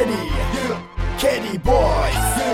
Kitty boys,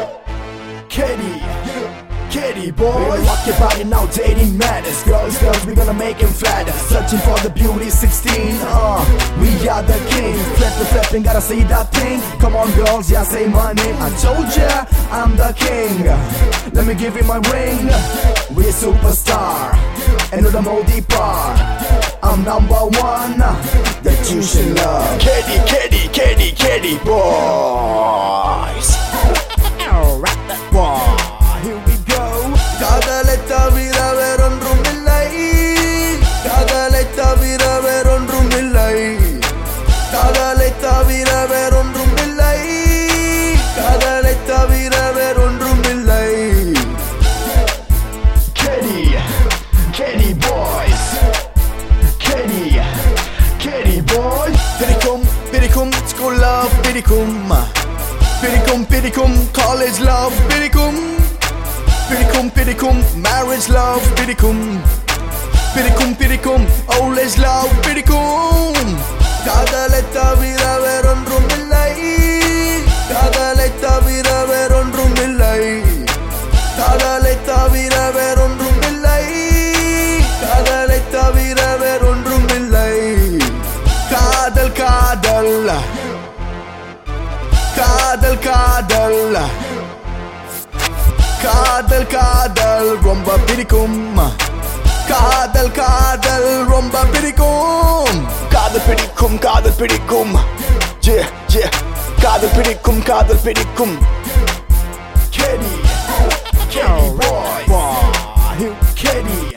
Kitty boys. Rock your body now, dating matters. Girls, we gonna make him flatter. Searching for the beauty 16. We are the king. Flipping, gotta see that thing. Come on, girls, yeah, say my name. I told ya, I'm the king. Let me give you my ring. We're superstar, and the Modi par. I'm number one that you should love. Kitty boys. Alright, that boy. Here we go. காதலை தவிர வேறொன்றும் இல்லை, காதலை தவிர வேறொன்றும் இல்லை, காதலை தவிர வேறொன்றும் இல்லை, காதலை தவிர வேறொன்றும் இல்லை. Kitty boys, Kitty boys. பிடிக்கும் school love பிடிக்கும் college love பிடிக்கும் marriage love பிடிக்கும் old age love பிடிக்கும். காதலை தவிர வேறொன்றும் இல்லை, காதலை தவிர வேறொன்றும் இல்லை, காதலை தவிர வேறொன்றும் இல்லை, காதலை தவிர வேறொன்றும் இல்லை. காதல் ரொம்ப பிடிக்கும், காதல் ரொம்ப பிடிக்கும், காதல் பிடிக்கும், காதல் பிடிக்கும். Kitty boys, Kitty.